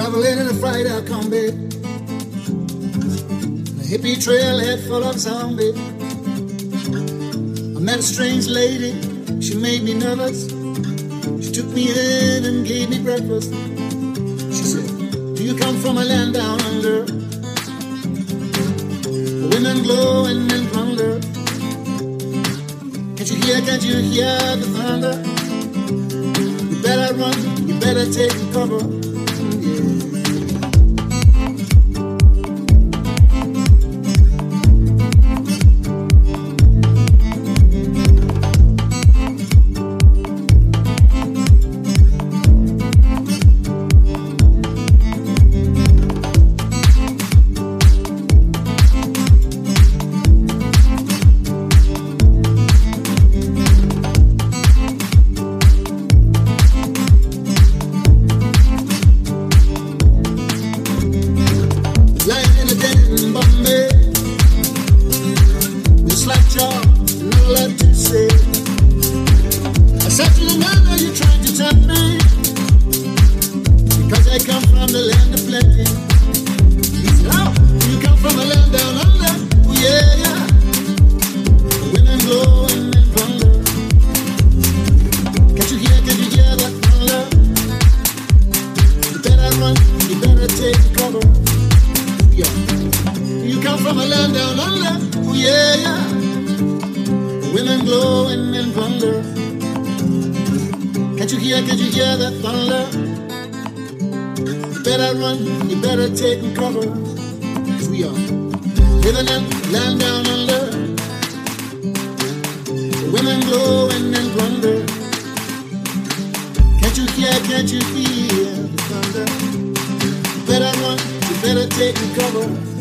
Traveling in a freight combi, a hippie trailhead full of zombies. I met a strange lady, she made me nervous. She took me in and gave me breakfast. She said, do you come from a land down under? Women glow and men plunder. Can't you hear the thunder? You better run, you better take cover. Can't you hear the thunder? You better run, you better take cover.